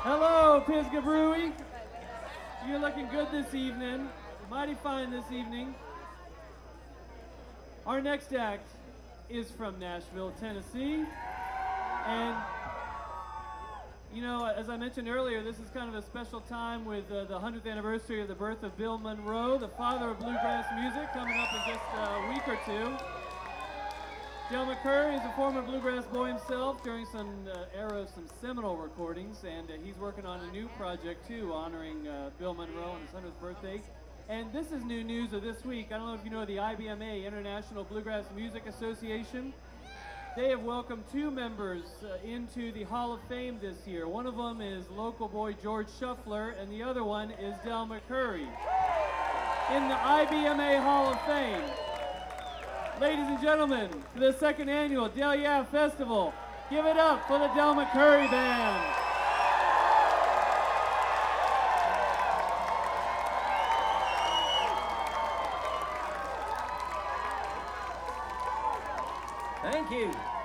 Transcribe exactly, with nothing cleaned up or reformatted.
Hello, Pisgah Brewery. You're looking good this evening. Mighty fine this evening. Our next act is from Nashville, Tennessee. And, you know, as I mentioned earlier, this is kind of a special time with uh, the one hundredth anniversary of the birth of Bill Monroe, the father of bluegrass music, coming up in just a week or two. Del McCoury is a former bluegrass boy himself during some uh, era of some seminal recordings, and uh, he's working on a new project too, honoring uh, Bill Monroe on his one hundredth birthday. And this is new news of this week. I don't know if you know the I B M A, International Bluegrass Music Association. They have welcomed two members uh, into the Hall of Fame this year. One of them is local boy George Shuffler, and the other one is Del McCoury in the I B M A Hall of Fame. Ladies and gentlemen, for the second annual Del Yeah Festival, give it up for the Del McCoury Band. Thank you.